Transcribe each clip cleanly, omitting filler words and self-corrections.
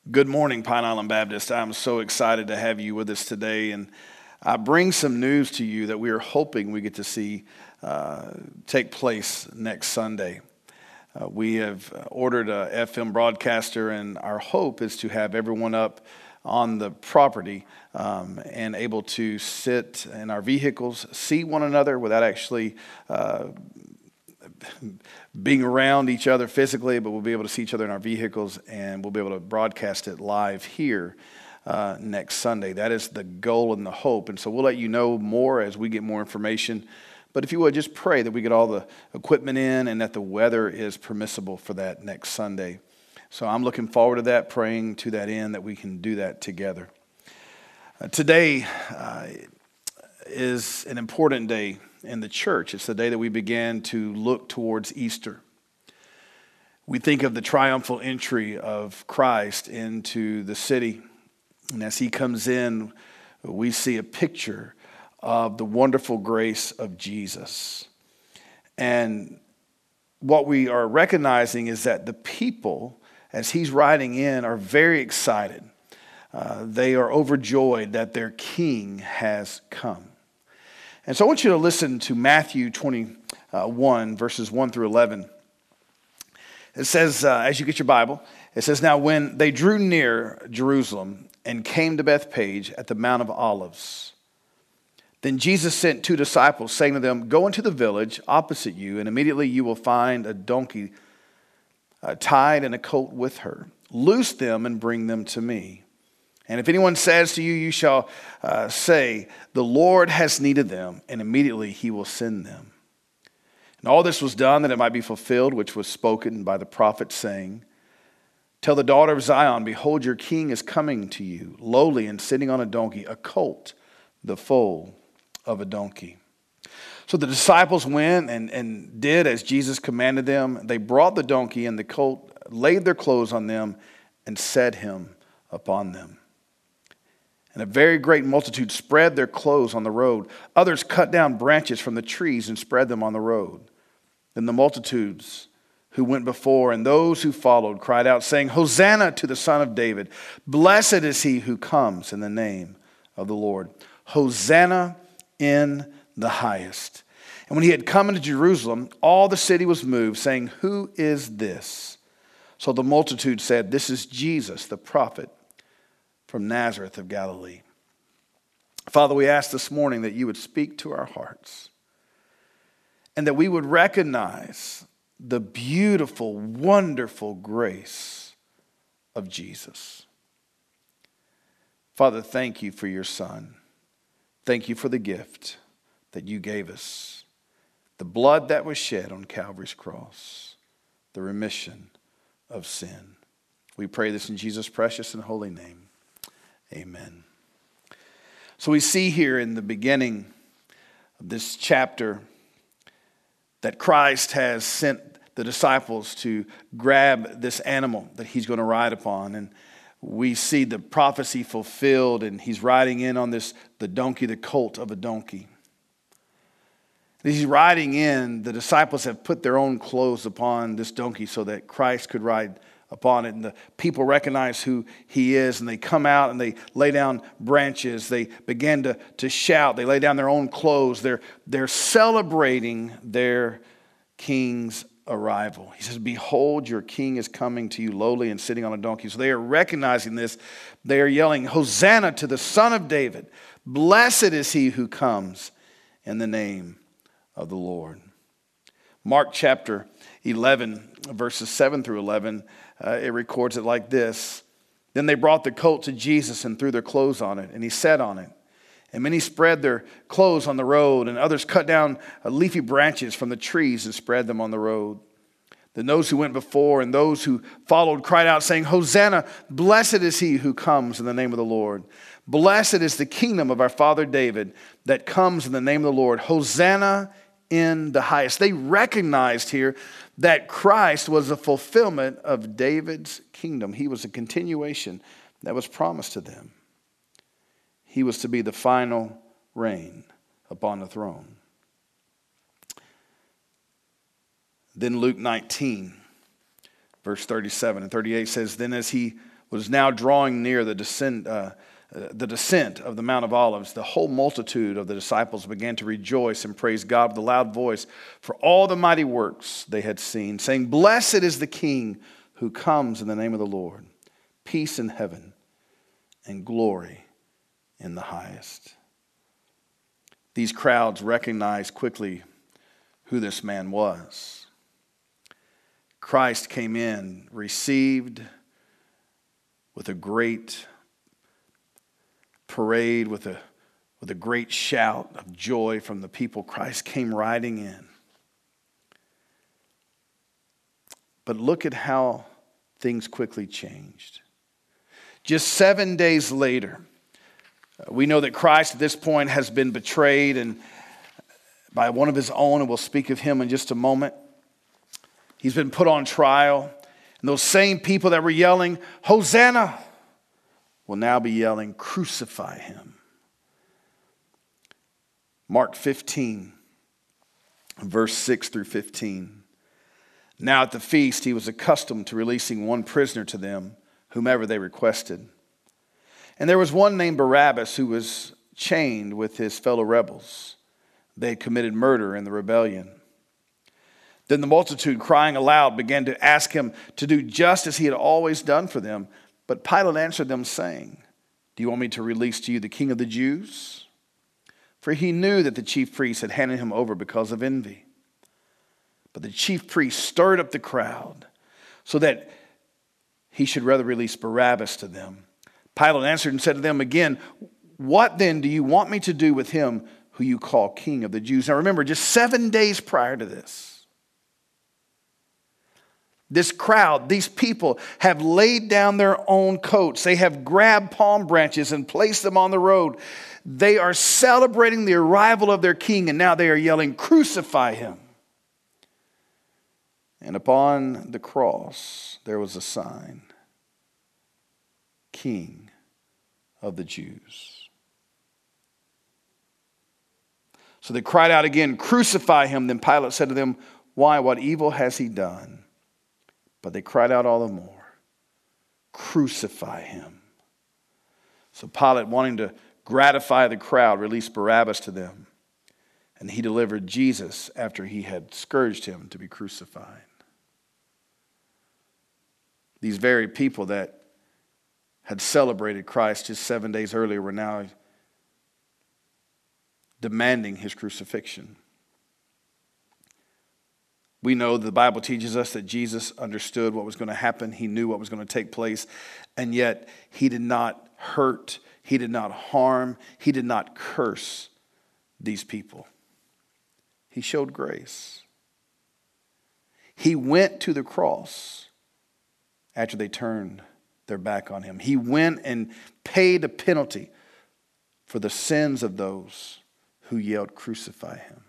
Good morning, Pine Island Baptist. I'm so excited to have you with us today, and I bring some news to you that we are hoping we get to see take place next Sunday. We have ordered a FM broadcaster, and our hope is to have everyone up on the property and able to sit in our vehicles, see one another without actually being around each other physically, but we'll be able to see each other in our vehicles, and we'll be able to broadcast it live here next Sunday. That is the goal and the hope, and so we'll let you know more as we get more information. But if you would, just pray that we get all the equipment in and that the weather is permissible for that next Sunday. So I'm looking forward to that, praying to that end that we can do that together. Today is an important day in the church. It's the day that we began to look towards Easter. We think of the triumphal entry of Christ into the city. And as he comes in, we see a picture of the wonderful grace of Jesus. And what we are recognizing is that the people, as he's riding in, are very excited. They are overjoyed that their king has come. And so I want you to listen to Matthew 21, verses 1 through 11. It says, as you get your Bible, it says, "Now when they drew near Jerusalem and came to Bethphage at the Mount of Olives, then Jesus sent 2 disciples, saying to them, 'Go into the village opposite you, and immediately you will find a donkey tied and a colt with her. Loose them and bring them to me. And if anyone says to you, you shall say, the Lord has need of them, and immediately he will send them.' And all this was done that it might be fulfilled, which was spoken by the prophet, saying, 'Tell the daughter of Zion, behold, your king is coming to you, lowly and sitting on a donkey, a colt, the foal of a donkey.' So the disciples went and did as Jesus commanded them. They brought the donkey and the colt, laid their clothes on them, and set him upon them. And a very great multitude spread their clothes on the road. Others cut down branches from the trees and spread them on the road. Then the multitudes who went before and those who followed cried out, saying, 'Hosanna to the Son of David. Blessed is he who comes in the name of the Lord. Hosanna in the highest.' And when he had come into Jerusalem, all the city was moved, saying, 'Who is this?' So the multitude said, 'This is Jesus, the prophet from Nazareth of Galilee.'" Father, we ask this morning that you would speak to our hearts and that we would recognize the beautiful, wonderful grace of Jesus. Father, thank you for your Son. Thank you for the gift that you gave us, the blood that was shed on Calvary's cross, the remission of sin. We pray this in Jesus' precious and holy name. Amen. So we see here in the beginning of this chapter that Christ has sent the disciples to grab this animal that he's going to ride upon. And we see the prophecy fulfilled, and he's riding in on the donkey, the colt of a donkey. As he's riding in, the disciples have put their own clothes upon this donkey so that Christ could ride upon it, and the people recognize who he is, and they come out and they lay down branches. They begin to shout. They lay down their own clothes. They're celebrating their king's arrival. He says, "Behold, your king is coming to you lowly and sitting on a donkey." So they are recognizing this. They are yelling, "Hosanna to the Son of David. Blessed is he who comes in the name of the Lord." Mark chapter 11, verses 7 through 11, it records it like this. "Then they brought the colt to Jesus and threw their clothes on it, and he sat on it. And many spread their clothes on the road, and others cut down leafy branches from the trees and spread them on the road. Then those who went before and those who followed cried out, saying, 'Hosanna, blessed is he who comes in the name of the Lord. Blessed is the kingdom of our father David that comes in the name of the Lord. Hosanna in the highest.'" They recognized here that Christ was a fulfillment of David's kingdom. He was a continuation that was promised to them. He was to be the final reign upon the throne. Then Luke 19, verse 37 and 38 says, "Then as he was now drawing near the descent of the Mount of Olives, the whole multitude of the disciples began to rejoice and praise God with a loud voice for all the mighty works they had seen, saying, "Blessed is the King who comes in the name of the Lord. Peace in heaven and glory in the highest." These crowds recognized quickly who this man was. Christ came in, received with a great parade, with a great shout of joy from the people. Christ came riding in. But look at how things quickly changed. Just 7 days later, we know that Christ at this point has been betrayed and by one of his own, and we'll speak of him in just a moment. He's been put on trial. And those same people that were yelling, "Hosanna," will now be yelling, "Crucify him." Mark 15, verse 6 through 15. Now at the feast, he was accustomed to releasing one prisoner to them, whomever they requested. And there was one named Barabbas who was chained with his fellow rebels. They had committed murder in the rebellion. Then the multitude, crying aloud, began to ask him to do just as he had always done for them. But Pilate answered them, saying, "Do you want me to release to you the King of the Jews?" For he knew that the chief priests had handed him over because of envy. But the chief priests stirred up the crowd so that he should rather release Barabbas to them. Pilate answered and said to them again, "What then do you want me to do with him who you call King of the Jews?" Now remember, just 7 days prior to this crowd, these people have laid down their own coats. They have grabbed palm branches and placed them on the road. They are celebrating the arrival of their king, and now they are yelling, "Crucify him." And upon the cross, there was a sign, "King of the Jews." So they cried out again, "Crucify him." Then Pilate said to them, "Why, what evil has he done?" But they cried out all the more, "Crucify him." So Pilate, wanting to gratify the crowd, released Barabbas to them. And he delivered Jesus after he had scourged him to be crucified. These very people that had celebrated Christ just 7 days earlier were now demanding his crucifixion. We know the Bible teaches us that Jesus understood what was going to happen. He knew what was going to take place. And yet he did not hurt. He did not harm. He did not curse these people. He showed grace. He went to the cross after they turned their back on him. He went and paid a penalty for the sins of those who yelled, "Crucify him."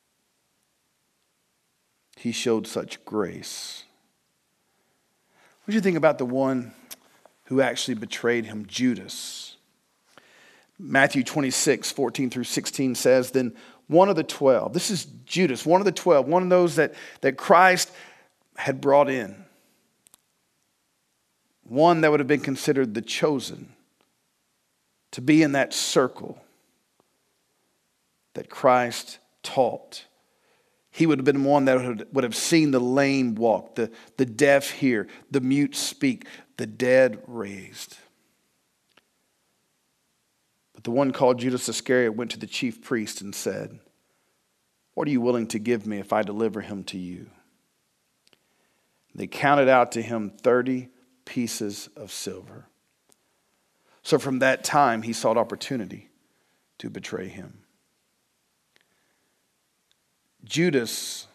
He showed such grace. What do you think about the one who actually betrayed him, Judas? Matthew 26, 14 through 16 says, "Then one of the 12," this is Judas, one of the 12, one of those that Christ had brought in, one that would have been considered the chosen, to be in that circle that Christ taught. He would have been one that would have seen the lame walk, the deaf hear, the mute speak, the dead raised. But the one called Judas Iscariot went to the chief priest and said, "What are you willing to give me if I deliver him to you?" They counted out to him 30 pieces of silver. So from that time, he sought opportunity to betray him. Judas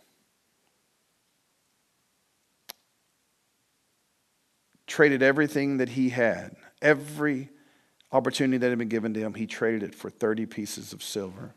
traded everything that he had, every opportunity that had been given to him, he traded it for 30 pieces of silver.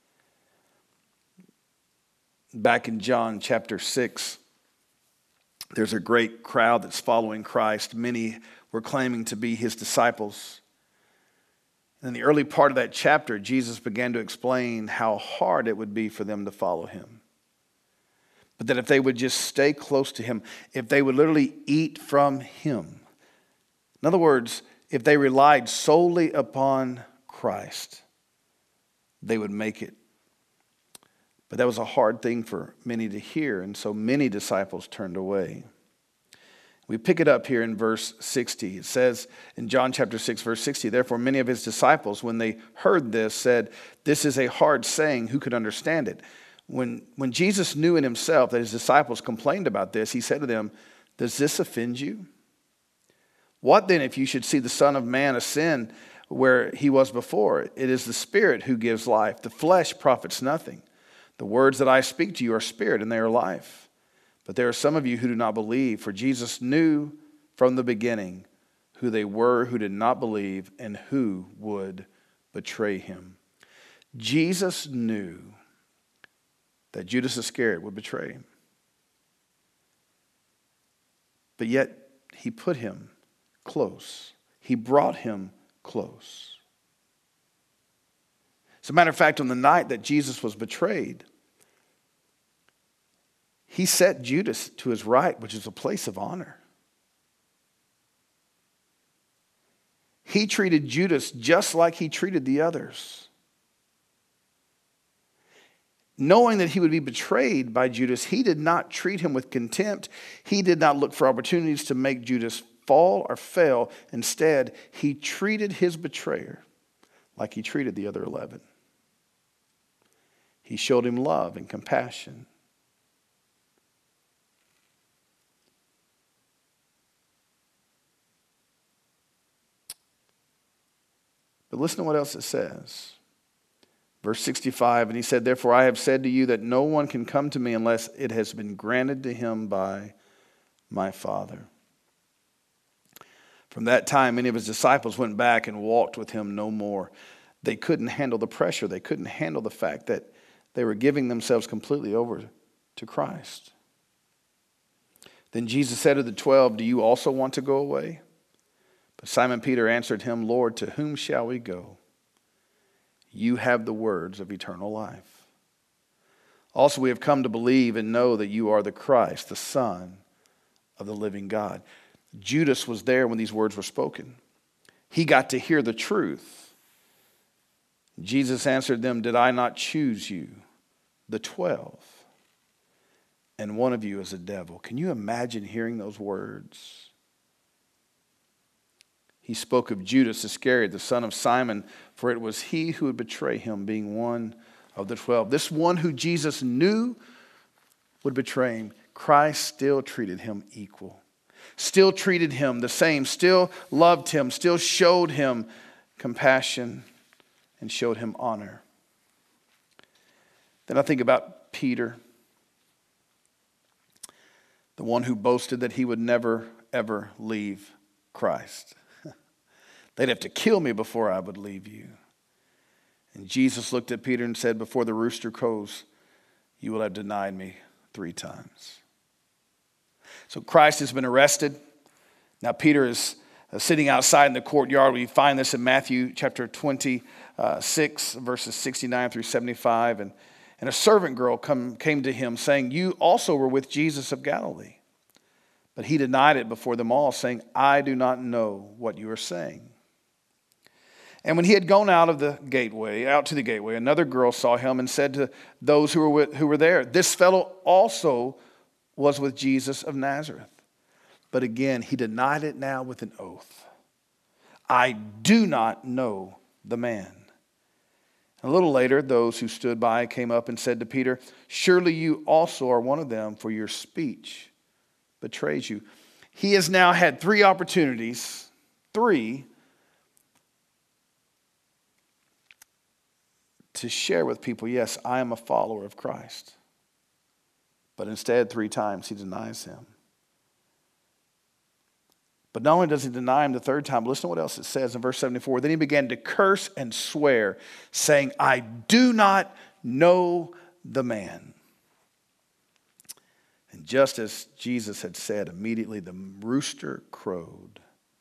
Back in John chapter 6, there's a great crowd that's following Christ. Many were claiming to be his disciples. In the early part of that chapter, Jesus began to explain how hard it would be for them to follow him. But that if they would just stay close to him, if they would literally eat from him, In other words, if they relied solely upon Christ, they would make it. But that was a hard thing for many to hear, and so many disciples turned away. We pick it up here in verse 60. It says in John chapter 6, verse 60, therefore many of his disciples, when they heard this, said, this is a hard saying, who could understand it? When Jesus knew in himself that his disciples complained about this, he said to them, does this offend you? What then if you should see the Son of Man ascend where he was before? It is the Spirit who gives life. The flesh profits nothing. The words that I speak to you are spirit and they are life. But there are some of you who do not believe, for Jesus knew from the beginning who they were who did not believe and who would betray him. Jesus knew that Judas Iscariot would betray him. But yet he put him close. He brought him close. As a matter of fact, on the night that Jesus was betrayed, he set Judas to his right, which is a place of honor. He treated Judas just like he treated the others. Knowing that he would be betrayed by Judas, he did not treat him with contempt. He did not look for opportunities to make Judas fall or fail. Instead, he treated his betrayer like he treated the other 11. He showed him love and compassion. But listen to what else it says. Verse 65, and he said, therefore I have said to you that no one can come to me unless it has been granted to him by my Father. From that time, many of his disciples went back and walked with him no more. They couldn't handle the pressure. They couldn't handle the fact that they were giving themselves completely over to Christ. Then Jesus said to the 12, do you also want to go away? But Simon Peter answered him, Lord, to whom shall we go? You have the words of eternal life. Also, we have come to believe and know that you are the Christ, the Son of the living God. Judas was there when these words were spoken. He got to hear the truth. Jesus answered them, did I not choose you, the 12? And one of you is a devil. Can you imagine hearing those words? He spoke of Judas Iscariot, the son of Simon, for it was he who would betray him, being one of the 12. This one who Jesus knew would betray him, Christ still treated him equal, still treated him the same, still loved him, still showed him compassion and showed him honor. Then I think about Peter, the one who boasted that he would never, ever leave Christ. They'd have to kill me before I would leave you. And Jesus looked at Peter and said, before the rooster crows, you will have denied me 3 times. So Christ has been arrested. Now Peter is sitting outside in the courtyard. We find this in Matthew chapter 26, verses 69 through 75. And a servant girl came to him saying, you also were with Jesus of Galilee. But he denied it before them all, saying, I do not know what you are saying. And when he had gone out to the gateway, another girl saw him and said to those who were there, this fellow also was with Jesus of Nazareth. But again, he denied it now with an oath. I do not know the man. A little later, those who stood by came up and said to Peter, surely you also are one of them, for your speech betrays you. He has now had 3 opportunities, 3, to share with people, yes, I am a follower of Christ. But instead, 3 times he denies him. But not only does he deny him the 3rd time, but listen to what else it says in verse 74. Then he began to curse and swear, saying, I do not know the man. And just as Jesus had said, immediately the rooster crowed.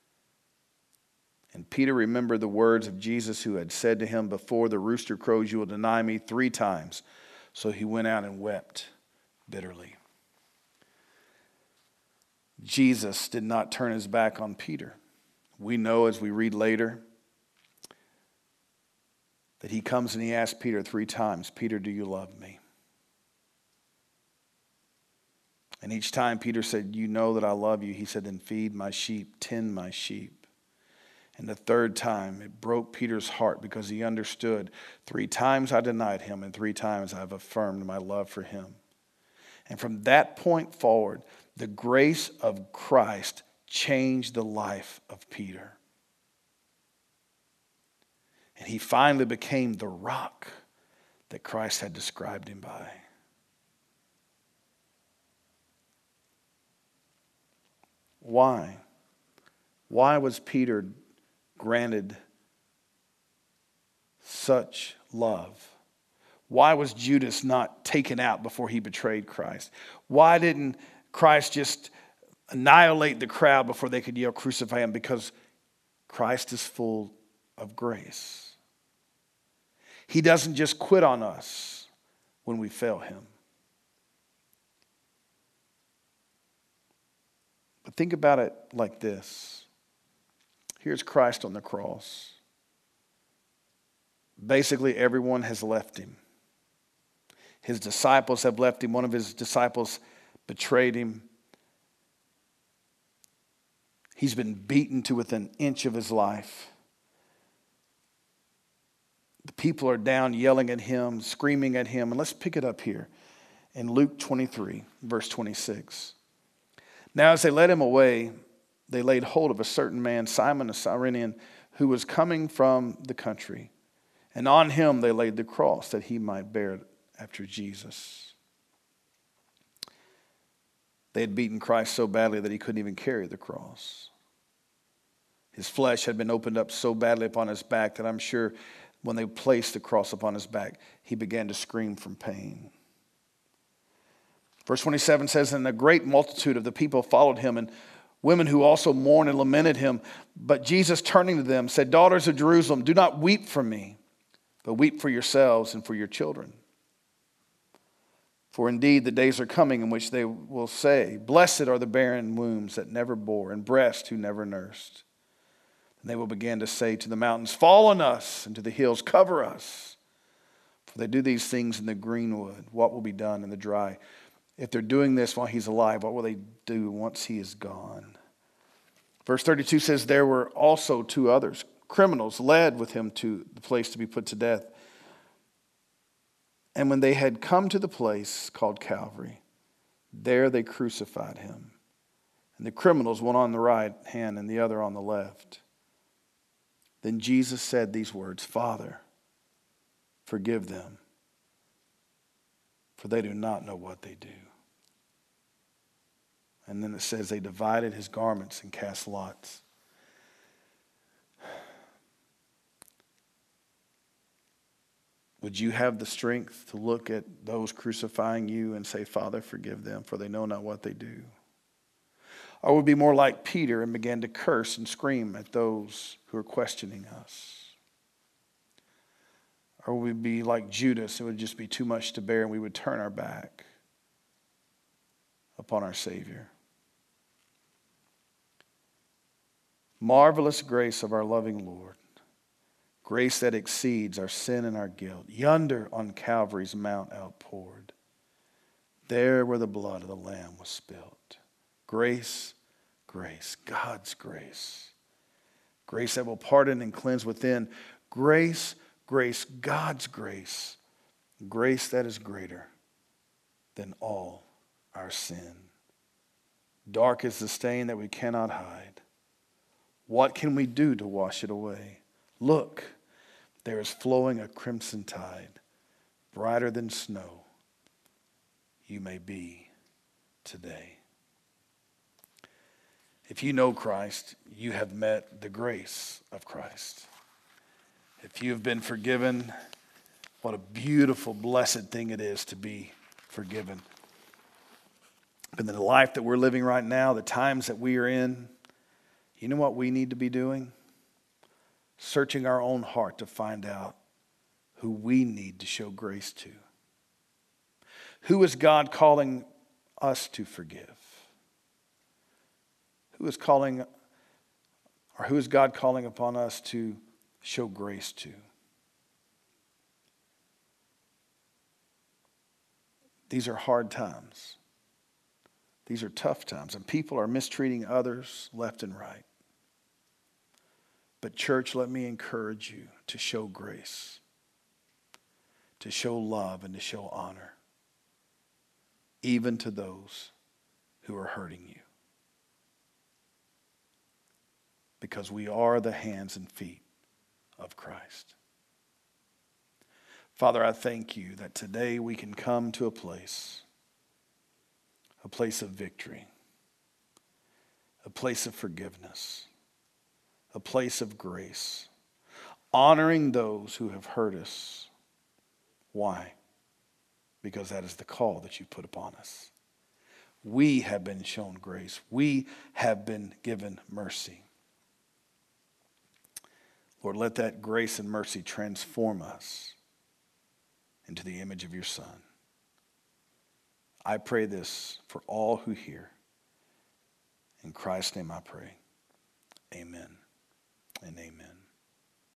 And Peter remembered the words of Jesus who had said to him, before the rooster crows, you will deny me 3 times. So he went out and wept bitterly. Jesus did not turn his back on Peter. We know as we read later that he comes and he asks Peter 3 times, Peter, do you love me? And each time Peter said, you know that I love you. He said, then feed my sheep, tend my sheep. And the third time, it broke Peter's heart because he understood 3 times I denied him and 3 times I've affirmed my love for him. And from that point forward, the grace of Christ changed the life of Peter. And he finally became the rock that Christ had described him by. Why? Why was Peter granted such love? Why was Judas not taken out before he betrayed Christ? Why didn't Christ just annihilate the crowd before they could yell, crucify him? Because Christ is full of grace. He doesn't just quit on us when we fail him. But think about it like this. Here's Christ on the cross. Basically, everyone has left him. His disciples have left him. One of his disciples betrayed him. He's been beaten to within an inch of his life. The people are down yelling at him, screaming at him. And let's pick it up here in Luke 23, verse 26. Now as they led him away, they laid hold of a certain man, Simon a Cyrenian, who was coming from the country. And on him they laid the cross that he might bear it after Jesus. They had beaten Christ so badly that he couldn't even carry the cross. His flesh had been opened up so badly upon his back that I'm sure when they placed the cross upon his back, he began to scream from pain. Verse 27 says, and a great multitude of the people followed him, and women who also mourned and lamented him. But Jesus, turning to them, said, daughters of Jerusalem, do not weep for me, but weep for yourselves and for your children. For indeed the days are coming in which they will say, blessed are the barren wombs that never bore, and breasts who never nursed. And they will begin to say to the mountains, fall on us, and to the hills, cover us. For they do these things in the greenwood. What will be done in the dry? If they're doing this while he's alive, what will they do once he is gone? Verse 32 says, there were also 2 others, criminals, led with him to the place to be put to death. And when they had come to the place called Calvary, there they crucified him. And the criminals, one on the right hand and the other on the left. Then Jesus said these words, Father, forgive them, for they do not know what they do. And then it says they divided his garments and cast lots. Would you have the strength to look at those crucifying you and say, Father, forgive them, for they know not what they do? Or would be more like Peter and begin to curse and scream at those who are questioning us? Or would we be like Judas, it would just be too much to bear and we would turn our back upon our Savior? Marvelous grace of our loving Lord. Grace that exceeds our sin and our guilt. Yonder on Calvary's mount outpoured. There where the blood of the Lamb was spilt. Grace, grace, God's grace. Grace that will pardon and cleanse within. Grace, grace, God's grace. Grace that is greater than all our sin. Dark is the stain that we cannot hide. What can we do to wash it away? Look, there is flowing a crimson tide, brighter than snow. You may be today. If you know Christ, you have met the grace of Christ. If you have been forgiven, what a beautiful, blessed thing it is to be forgiven. But in the life that we're living right now, the times that we are in, you know what we need to be doing? Searching our own heart to find out who we need to show grace to. Who is God calling us to forgive? Who is calling Or who is God calling upon us to show grace to? These are hard times. These are tough times, and people are mistreating others left and right. But church, let me encourage you to show grace, to show love, and to show honor, even to those who are hurting you. Because we are the hands and feet of Christ. Father, I thank you that today we can come to a place of victory, a place of forgiveness, a place of grace, honoring those who have hurt us. Why? Because that is the call that you put upon us. We have been shown grace. We have been given mercy. Lord, let that grace and mercy transform us into the image of your Son. I pray this for all who hear. In Christ's name I pray. Amen and amen.